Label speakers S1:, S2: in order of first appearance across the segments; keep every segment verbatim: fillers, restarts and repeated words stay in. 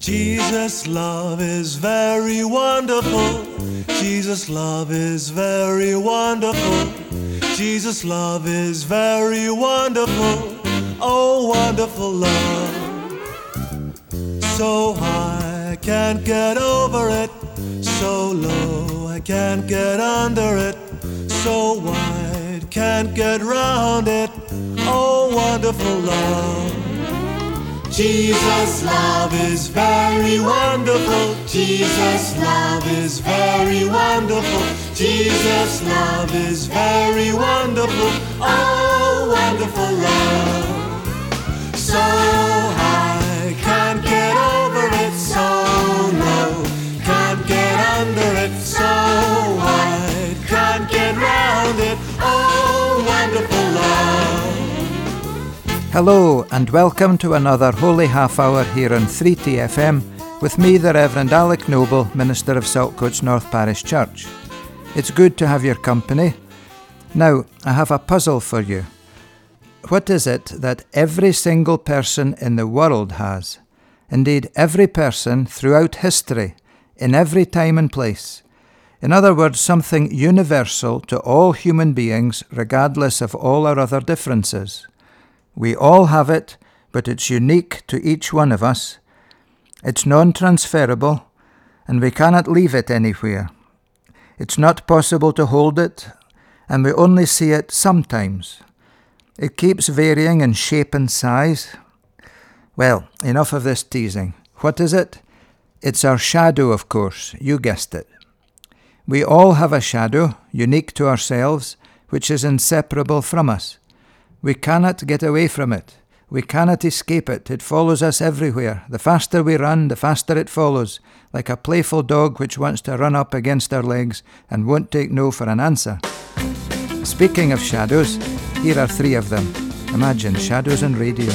S1: Jesus' love is very wonderful. Jesus' love is very wonderful. Jesus' love is very wonderful. Oh, wonderful love. So high I can't get over it. So low I can't get under it. So wide can't get round it. Oh, wonderful love. Jesus' love is very wonderful. Jesus' love is very wonderful. Jesus' love is very wonderful. Oh, wonderful love. So high, can't get over it. So low, can't get under it. So wide, can't get round it. Oh, wonderful love.
S2: Hello and welcome to another Holy Half Hour here on three T F M with me, the Reverend Alec Noble, Minister of Saltcoats North Parish Church. It's good to have your company. Now, I have a puzzle for you. What is it that every single person in the world has? Indeed, every person throughout history, in every time and place. In other words, something universal to all human beings, regardless of all our other differences. We all have it, but it's unique to each one of us. It's non-transferable, and we cannot leave it anywhere. It's not possible to hold it, and we only see it sometimes. It keeps varying in shape and size. Well, enough of this teasing. What is it? It's our shadow, of course. You guessed it. We all have a shadow, unique to ourselves, which is inseparable from us. We cannot get away from it. We cannot escape it. It follows us everywhere. The faster we run, the faster it follows, like a playful dog which wants to run up against our legs and won't take no for an answer. Speaking of shadows, here are three of them. Imagine shadows on radio.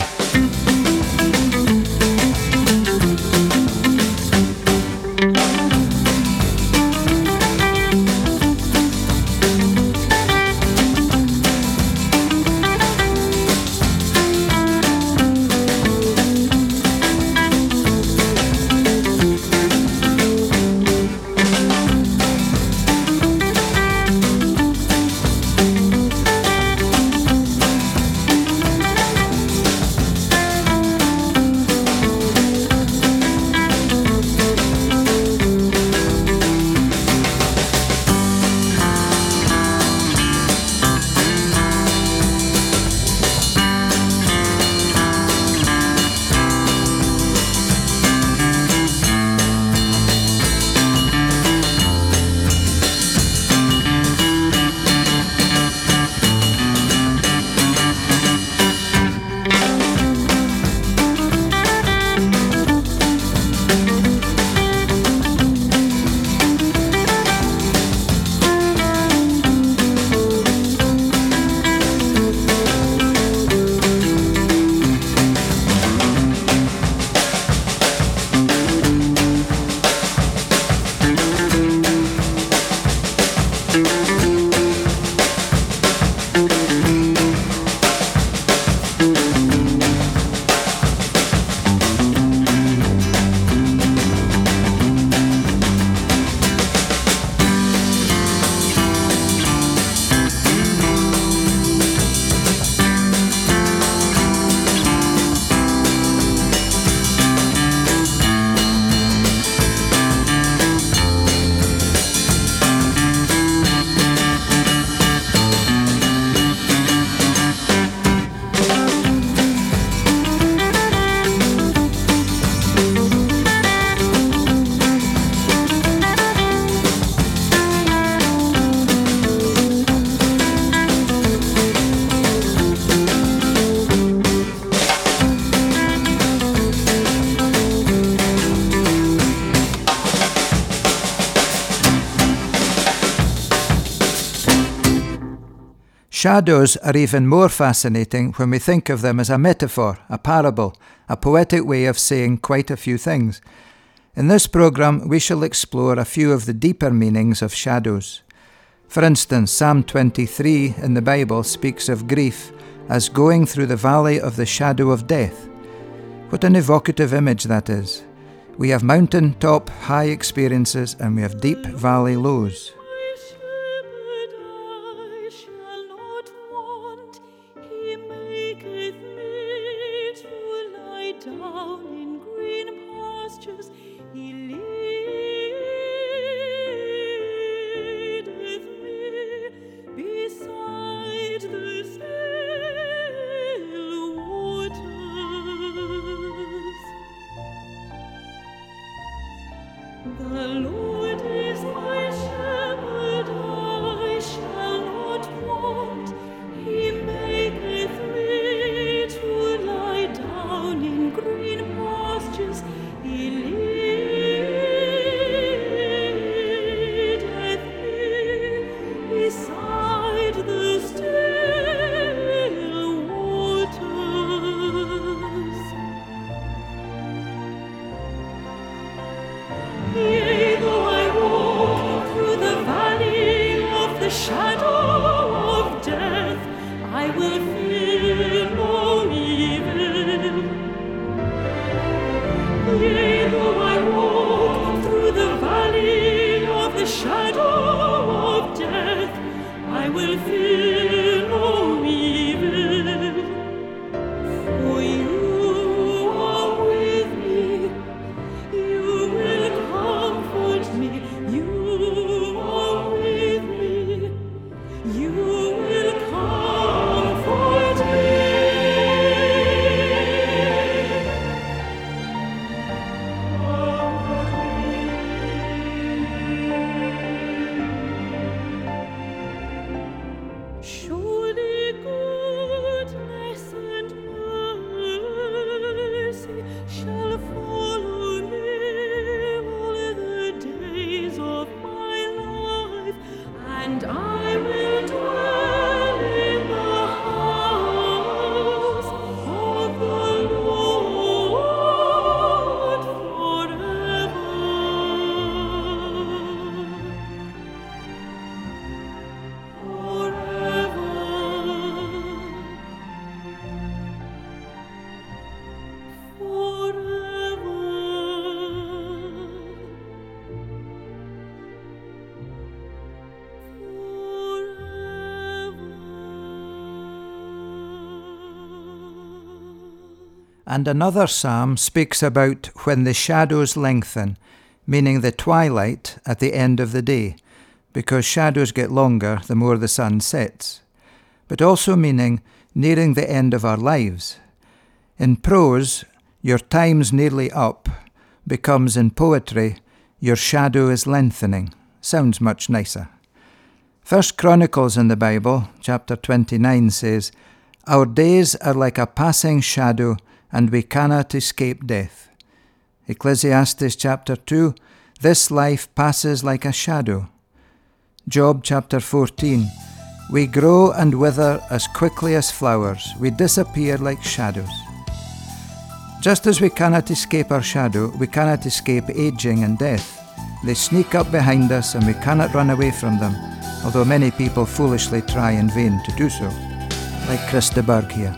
S2: Shadows are even more fascinating when we think of them as a metaphor, a parable, a poetic way of saying quite a few things. In this programme, we shall explore a few of the deeper meanings of shadows. For instance, Psalm twenty-three in the Bible speaks of grief as going through the valley of the shadow of death. What an evocative image that is. We have mountain-top high experiences and we have deep valley lows.
S3: The Lord is my shepherd, I shall not want. He maketh me to lie down in green pastures. He leadeth me beside the still waters. Yea, though I walk through the valley of the shadow of death, I will fear no evil. Yea, though I walk through the valley of the shadow of death, I will fear no evil. For you are with me. You will comfort me. You are with me. You will comfort me. Surely goodness and mercy shall follow me all the days of my life, and I will dwell in the house of the Lord forever. Forever.
S2: And another psalm speaks about when the shadows lengthen, meaning the twilight at the end of the day, because shadows get longer the more the sun sets, but also meaning nearing the end of our lives. In prose, your time's nearly up becomes in poetry, your shadow is lengthening. Sounds much nicer. First Chronicles in the Bible, chapter twenty-nine says, "Our days are like a passing shadow, and we cannot escape death." Ecclesiastes chapter two, "This life passes like a shadow." Job chapter fourteen, "We grow and wither as quickly as flowers. We disappear like shadows." Just as we cannot escape our shadow, we cannot escape aging and death. They sneak up behind us and we cannot run away from them, although many people foolishly try in vain to do so, like Chris de Burgh here.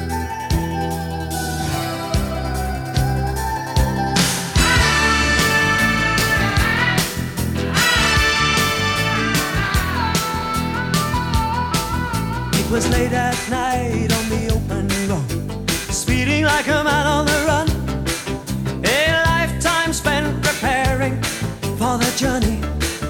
S4: It was late at night on the open road, speeding like a man on the run. A lifetime spent preparing for the journey.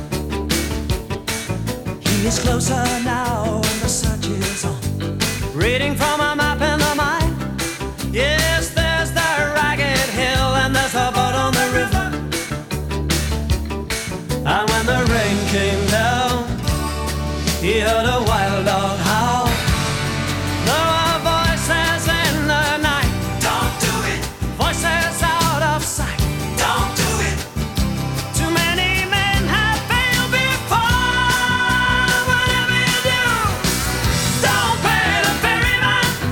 S4: He is closer now and the search is on, reading from a map in the mind. Yes, there's the ragged hill and there's the boat on the river. And when the rain came down, he heard a wild dog howl. There were voices in the night. Don't do it. Voices out of sight. Don't do it. Too many men have failed before. Whatever you do, don't pay the ferryman.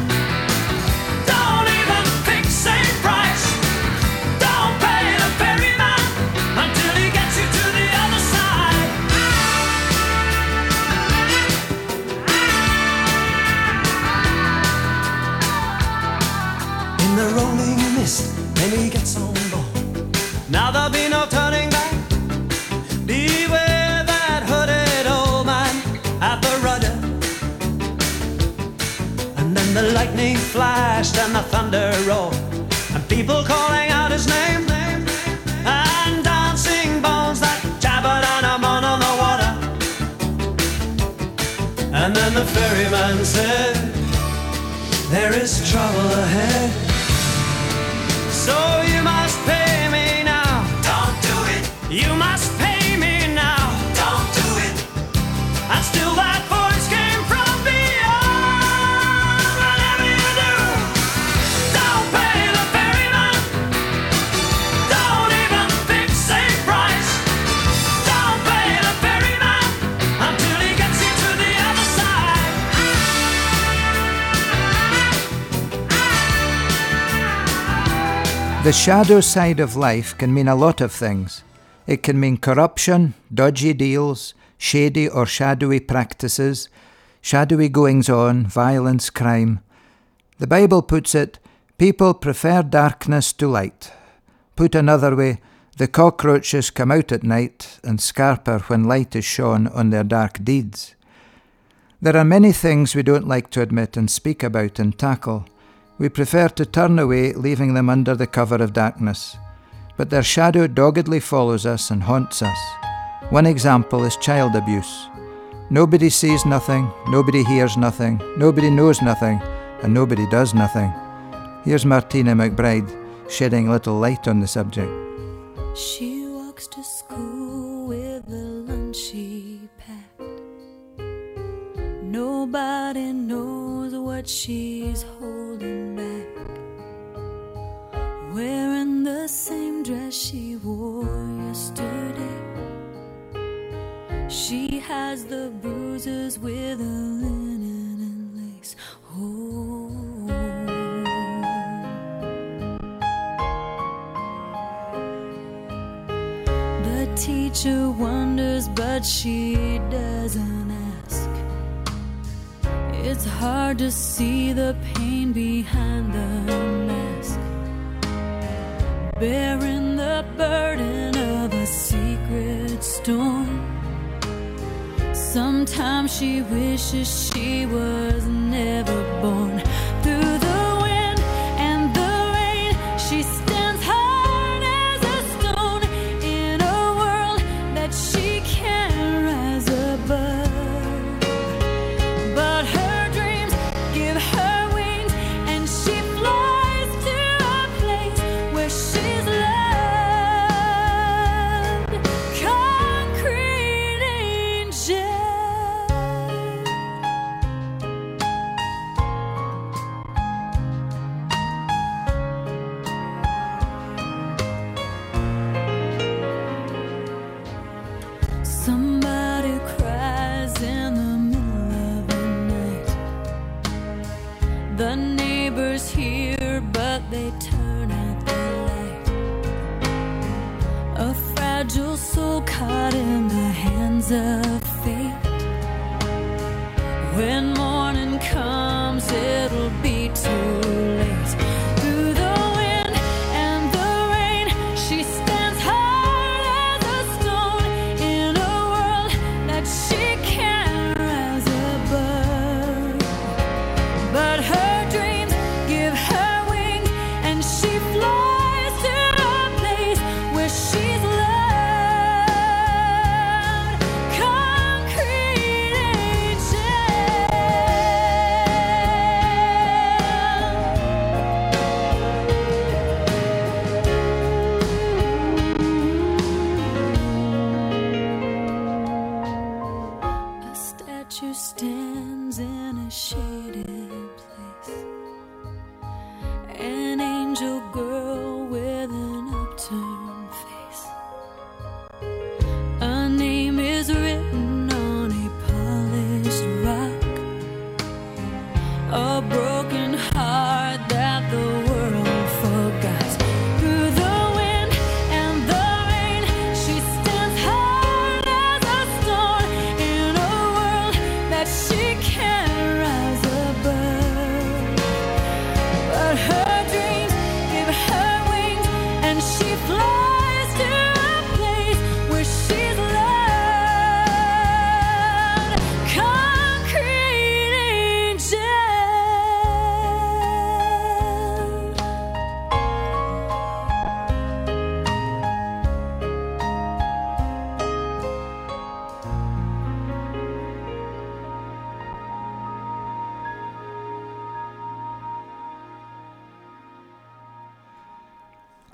S4: Now there'll be no turning back. Beware that hooded old man at the rudder. And then the lightning flashed and the thunder roared, and people calling out his name, and dancing bones that jabbered on a moan on the water. And then the ferryman said, there is trouble ahead, so you must pay me now.
S1: Don't do it.
S4: You must pay me now.
S1: Don't do it.
S4: And still that voice came from beyond. Whatever you do, don't pay the ferryman. Don't even fix a price. Don't pay the ferryman until he gets you to the other side.
S2: The shadow side of life can mean a lot of things. It can mean corruption, dodgy deals, shady or shadowy practices, shadowy goings-on, violence, crime. The Bible puts it, people prefer darkness to light. Put another way, the cockroaches come out at night and scarper when light is shone on their dark deeds. There are many things we don't like to admit and speak about and tackle. We prefer to turn away, leaving them under the cover of darkness. But their shadow doggedly follows us and haunts us. One example is child abuse. Nobody sees nothing, nobody hears nothing, nobody knows nothing, and nobody does nothing. Here's Martina McBride shedding a little light on the subject.
S3: She walks to school with the lunch she packed. Nobody knows what she's holding back. Wearing the same dress she wore yesterday. She has the bruises with a linen and lace. Oh. The teacher wonders, but she doesn't ask. It's hard to see the pain behind the mask, bearing the burden of a secret storm. Sometimes she wishes she was never born. Through the wind and the rain, she stands hard as a stone in a world that she can't rise above. But her dreams give her wings, and she flies to a place where she's loved. Concrete angel. Somebody cries in the middle of the night. The neighbors hear, but they turn out the light. A fragile soul caught in the hands of fate. When morning comes, it'll be too late. Through the wind and the rain, she stands hard as a stone in a world that she can't rise above. But her dreams give her wings, and she flies to a place where she's loved. Concrete angel.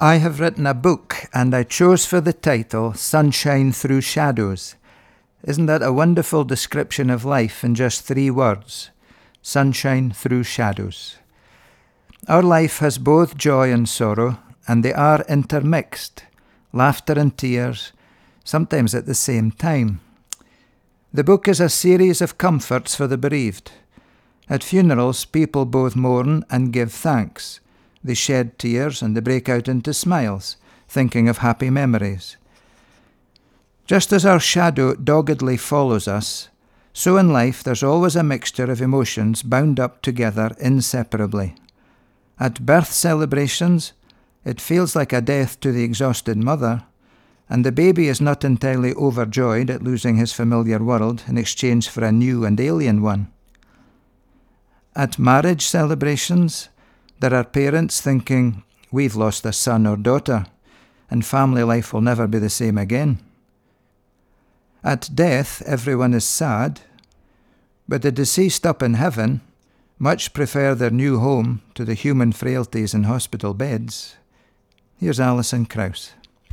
S2: I have written a book, and I chose for the title Sunshine Through Shadows. Isn't that a wonderful description of life in just three words? Sunshine through shadows. Our life has both joy and sorrow, and they are intermixed, laughter and tears, sometimes at the same time. The book is a series of comforts for the bereaved. At funerals, people both mourn and give thanks. They shed tears and they break out into smiles, thinking of happy memories. Just as our shadow doggedly follows us, so in life there's always a mixture of emotions bound up together inseparably. At birth celebrations, it feels like a death to the exhausted mother, and the baby is not entirely overjoyed at losing his familiar world in exchange for a new and alien one. At marriage celebrations, there are parents thinking, we've lost a son or daughter, and family life will never be the same again. At death, everyone is sad, but the deceased up in heaven much prefer their new home to the human frailties in hospital beds. Here's Alison Krauss.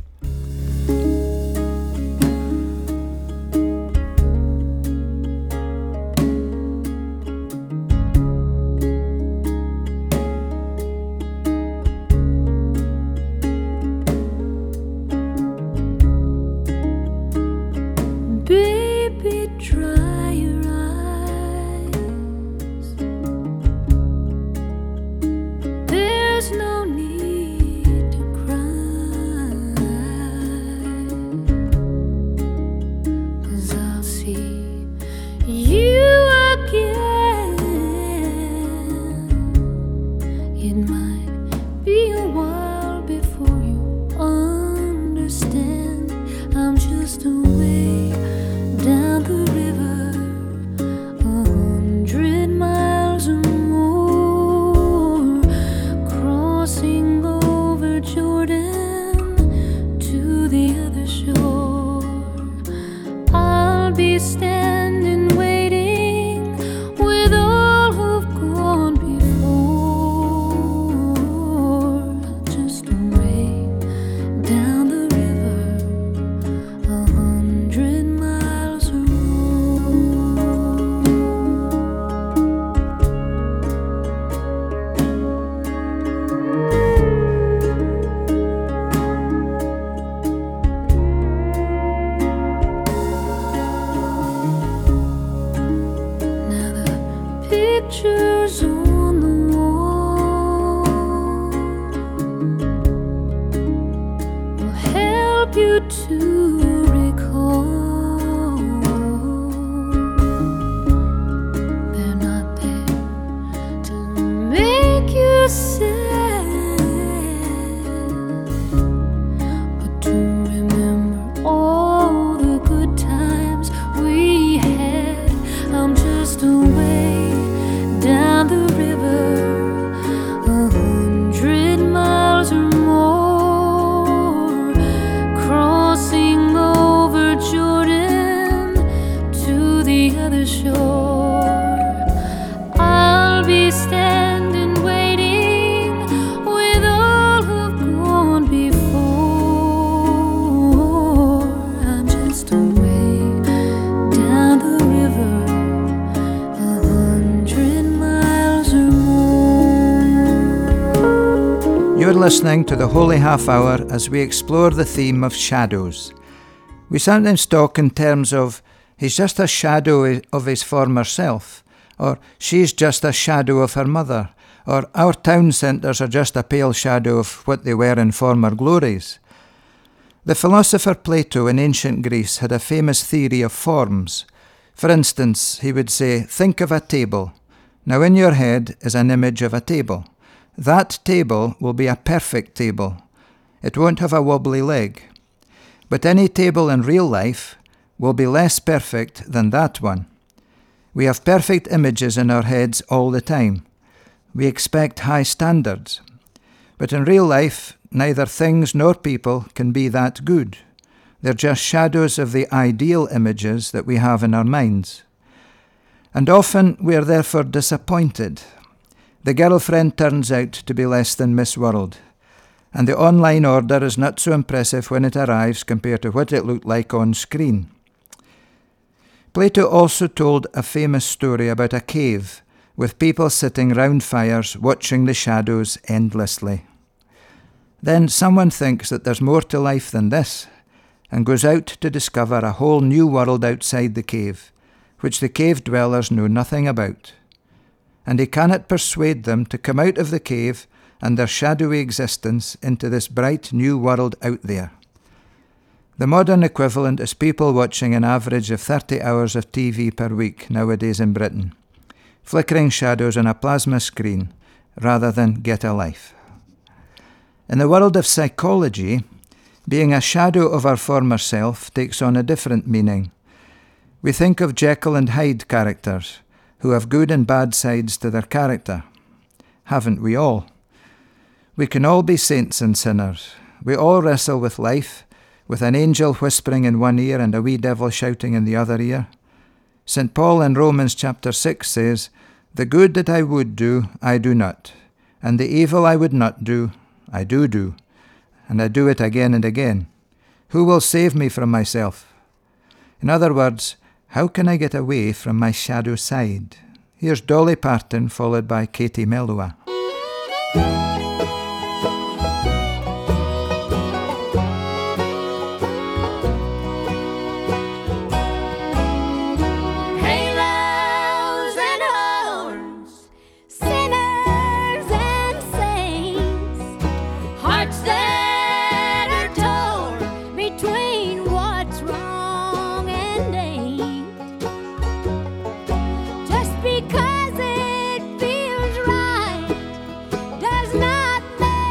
S2: Listening to the Holy Half Hour as we explore the theme of shadows. We sometimes talk in terms of he's just a shadow of his former self, or she's just a shadow of her mother, or our town centres are just a pale shadow of what they were in former glories. The philosopher Plato in ancient Greece had a famous theory of forms. For instance, he would say, think of a table. Now in your head is an image of a table. That table will be a perfect table. It won't have a wobbly leg. But any table in real life will be less perfect than that one. We have perfect images in our heads all the time. We expect high standards. But in real life, neither things nor people can be that good. They're just shadows of the ideal images that we have in our minds. And often we are therefore disappointed. The girlfriend turns out to be less than Miss World. and the online order is not so impressive when it arrives compared to what it looked like on screen. Plato also told a famous story about a cave with people sitting round fires watching the shadows endlessly. Then someone thinks that there's more to life than this and goes out to discover a whole new world outside the cave, which the cave dwellers know nothing about. And he cannot persuade them to come out of the cave and their shadowy existence into this bright new world out there. The modern equivalent is people watching an average of thirty hours of T V per week nowadays in Britain, flickering shadows on a plasma screen rather than get a life. In the world of psychology, being a shadow of our former self takes on a different meaning. We think of Jekyll and Hyde characters who have good and bad sides to their character. Haven't we all? We can all be saints and sinners. We all wrestle with life, with an angel whispering in one ear and a wee devil shouting in the other ear. Saint Paul in Romans chapter six says, "The good that I would do, I do not, and the evil I would not do, I do do, and I do it again and again. Who will save me from myself?" In other words, how can I get away from my shadow side? Here's Dolly Parton followed by Katie Melua.
S3: Because it feels right does not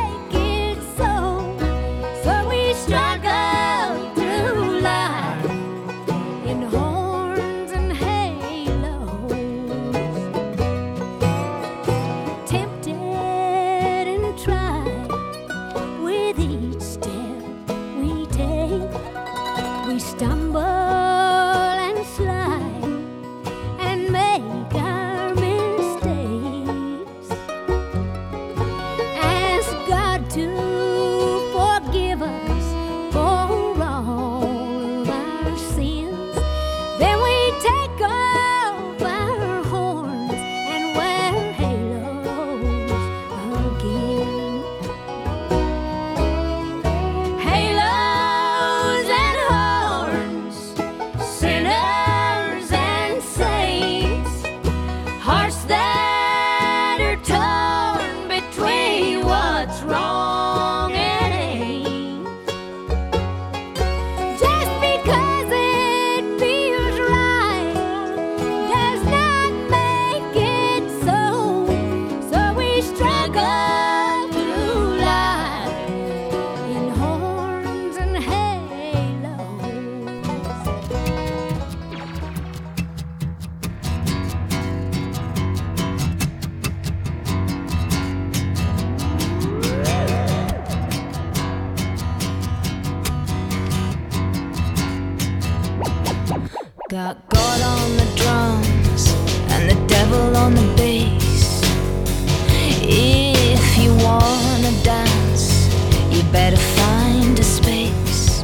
S5: Got God on the drums and the devil on the bass. If you wanna dance, you better find a space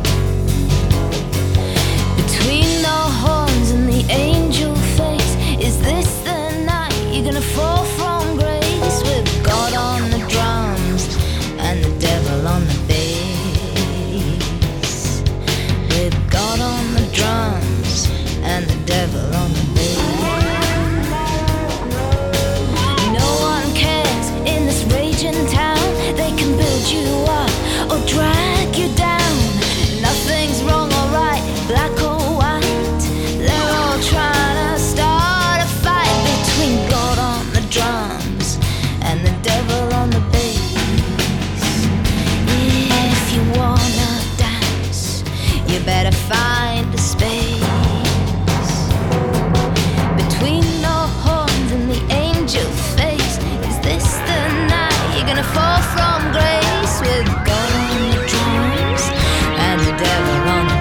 S5: between the horns and the angel face. Is this the night you're gonna fall from grace? With God on the drums and the devil on the bass. With God on the drums and the devil on the bass. No one cares in this raging town. They can build you up or drag you down. Nothing's wrong or right, black or white. They're all trying to start a fight between God on the drums and the devil on the bass. If you wanna dance, you better find a space between the horns and the angel face. Is this the night you're gonna fall from grace? With God on the drums and the devil on the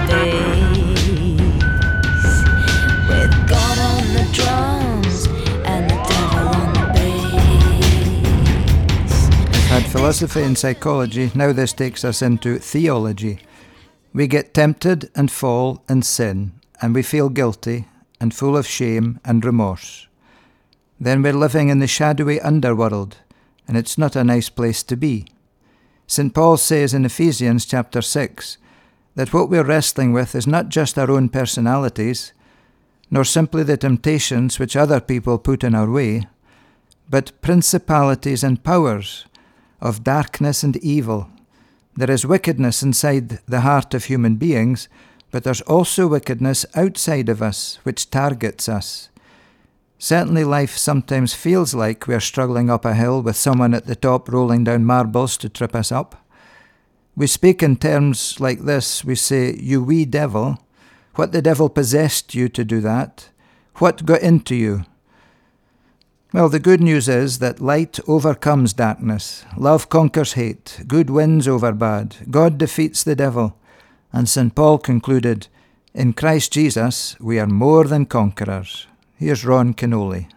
S5: bass. With God on the drums and the devil on the bass.
S2: Had philosophy and psychology, now this takes us into theology. We get tempted and fall and sin, and we feel guilty and full of shame and remorse. Then we're living in the shadowy underworld, and it's not a nice place to be. Saint Paul says in Ephesians chapter six that what we're wrestling with is not just our own personalities, nor simply the temptations which other people put in our way, but principalities and powers of darkness and evil. There is wickedness inside the heart of human beings, but there's also wickedness outside of us, which targets us. Certainly life sometimes feels like we're struggling up a hill with someone at the top rolling down marbles to trip us up. We speak in terms like this. We say, "You wee devil, what the devil possessed you to do that? What got into you?" Well, the good news is that light overcomes darkness. Love conquers hate. Good wins over bad. God defeats the devil. And Saint Paul concluded, "In Christ Jesus, we are more than conquerors." Here's Ron Canoli.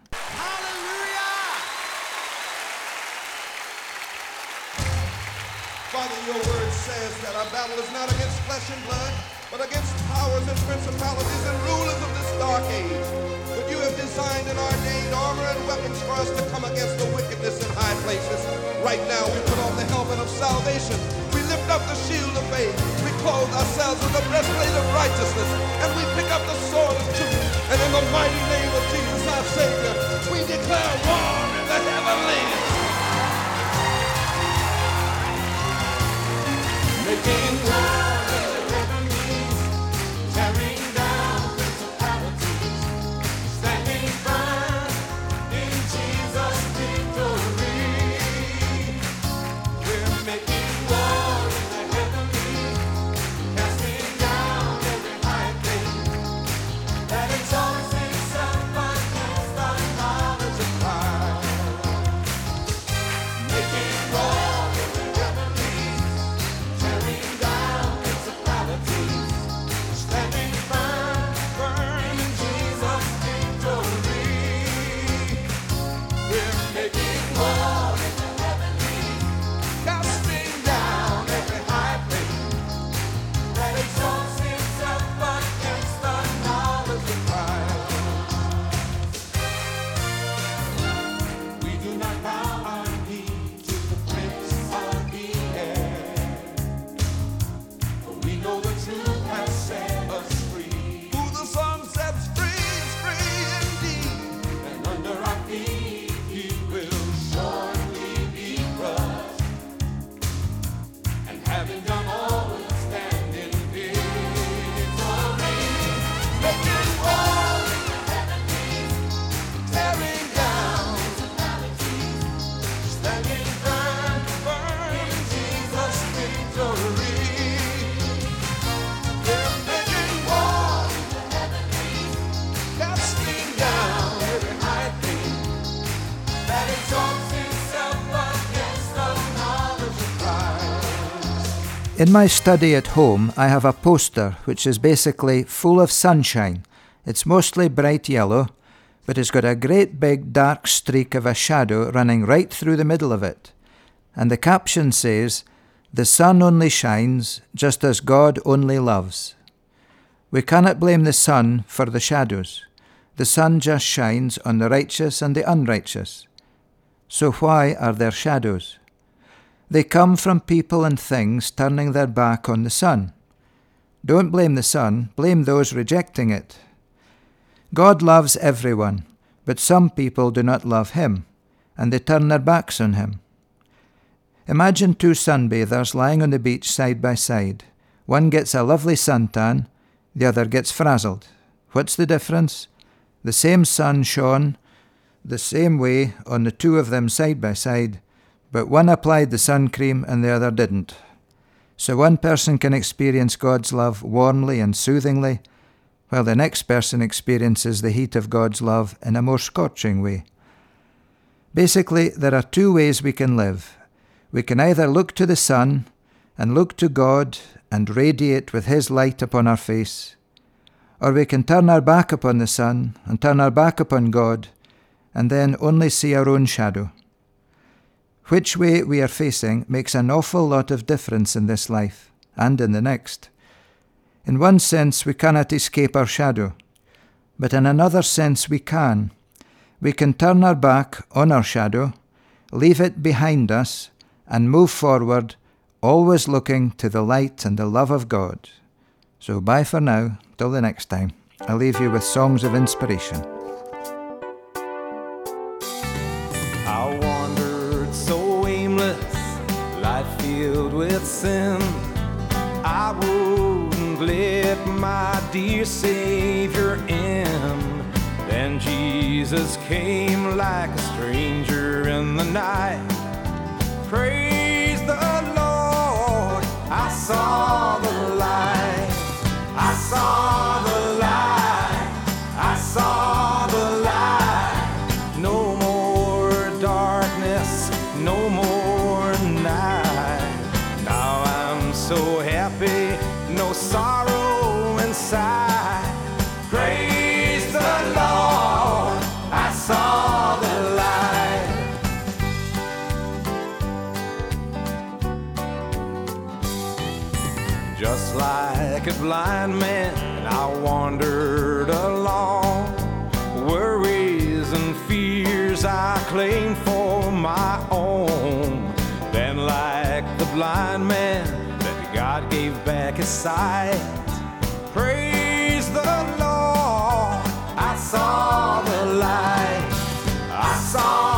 S6: Father, your word says that our battle is not against flesh and blood, but against powers and principalities and rulers of this dark age. But you have designed and ordained armor and weapons for us to come against the wickedness in high places. Right now, we put on the helmet of salvation. We lift up the shield of faith. We clothe ourselves with the breastplate of righteousness. And we pick up the sword of truth. And in the mighty name of Jesus, our Savior, we declare war in the heavenlies. Making war in the heavenlies, tearing down principalities, standing firm in Jesus' victory. We're making war in the heavenlies, casting down every high thing that exalts itself against the knowledge of Christ. Making war in the heavenlies, tearing down principalities, standing firm, firm in Jesus' victory. We're making war in the heavenlies, casting down every high thing that exalts itself against the knowledge of Christ. We do not bow our knee to the prince of the air, for we know the truth has set us free. Who the Son sets free is free indeed, and under our feet he will surely be crushed. And having done all, we'll stand in victory. Making war in the heavenlies, tearing down principalities, standing firm, firm in Jesus' victory. We're making war in the heavenlies, casting down every high thing that exalts itself against the knowledge of Christ.
S2: In my study at home, I have a poster which is basically full of sunshine. It's mostly bright yellow, but it's got a great big dark streak of a shadow running right through the middle of it. And the caption says, "The sun only shines just as God only loves." We cannot blame the sun for the shadows. The sun just shines on the righteous and the unrighteous. So why are there shadows? They come from people and things turning their back on the sun. Don't blame the sun, blame those rejecting it. God loves everyone, but some people do not love him, and they turn their backs on him. Imagine two sunbathers lying on the beach side by side. One gets a lovely suntan, the other gets frazzled. What's the difference? The same sun shone the same way on the two of them side by side, but one applied the sun cream and the other didn't. So one person can experience God's love warmly and soothingly, while the next person experiences the heat of God's love in a more scorching way. Basically, there are two ways we can live. We can either look to the sun and look to God and radiate with his light upon our face, or we can turn our back upon the sun and turn our back upon God and then only see our own shadow. Which way we are facing makes an awful lot of difference in this life and in the next. In one sense, we cannot escape our shadow, but in another sense we can. We can turn our back on our shadow, leave it behind us, and move forward, always looking to the light and the love of God. So bye for now, till the next time. I'll leave you with songs of inspiration.
S4: I wandered so aimless, life filled with sin. I wouldn't let my dear Savior in. Then Jesus came like a stranger in the night. Praise the Lord, I saw the light. I saw the light. I saw the light. No more darkness, no more night. Now I'm so happy, no sorrow inside. Praise the Lord, I saw the light. Just like a blind man, I wandered along. Worries and fears I claimed for my own. Then like the blind man, that God gave back his sight. Praise the Lord, I saw the light. I saw